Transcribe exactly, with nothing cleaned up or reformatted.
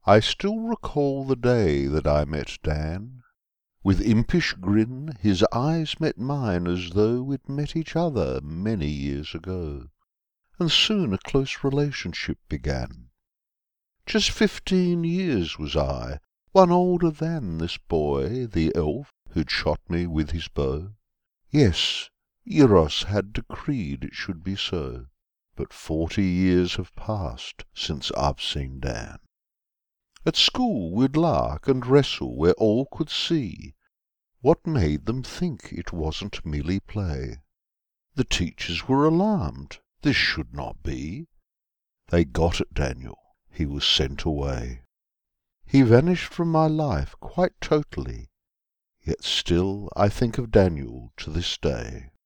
I still recall the day that I met Dan. With impish grin his eyes met mine as though we'd met each other many years ago, and soon a close relationship began. Just fifteen years was I, one older than this boy, the elf who'd shot me with his bow. Yes, Eros had decreed it should be so, but forty years have passed since I've seen Dan. At school we'd lark and wrestle where all could see. What made them think it wasn't merely play? The teachers were alarmed. This should not be. They got at Daniel. He was sent away. He vanished from my life quite totally. Yet still I think of Daniel to this day.